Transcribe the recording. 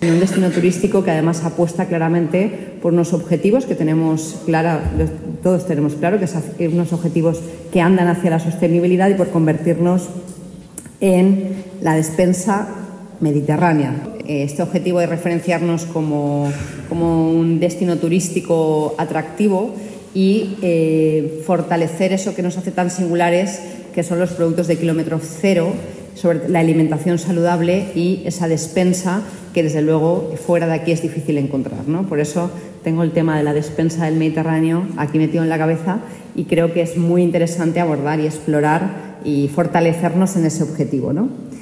Un destino turístico que además apuesta claramente por unos objetivos que todos tenemos claro, que son unos objetivos que andan hacia la sostenibilidad y por convertirnos en la despensa mediterránea. Este objetivo de referenciarnos como un destino turístico atractivo y fortalecer eso que nos hace tan singulares, que son los productos de kilómetro cero, sobre la alimentación saludable y esa despensa que desde luego fuera de aquí es difícil encontrar, ¿no? Por eso tengo el tema de la despensa del Mediterráneo aquí metido en la cabeza y creo que es muy interesante abordar y explorar y fortalecernos en ese objetivo, ¿no?